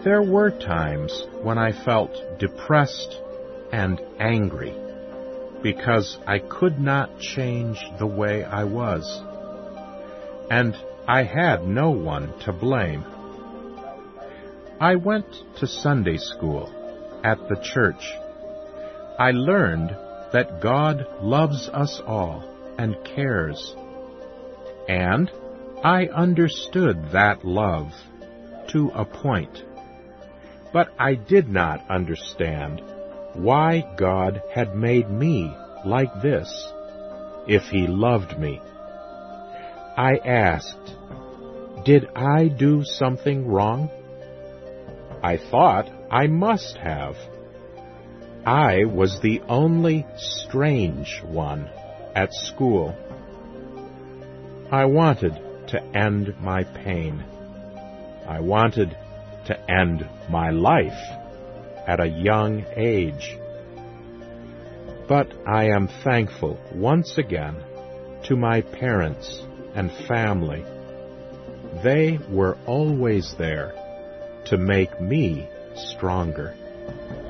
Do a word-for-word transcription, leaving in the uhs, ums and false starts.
There were times when I felt depressed and angry because I could not change the way I was, and I had no one to blame. I went to Sunday school at the church. I learned that God loves us all and cares, and I understood that love to a point. But I did not understand why God had made me like this, if He loved me. I asked, did I do something wrong? I thought I must have. I was the only strange one at school. I wanted to end my pain. I wanted to end my life at a young age. But I am thankful once again to my parents and family. They were always there to make me stronger.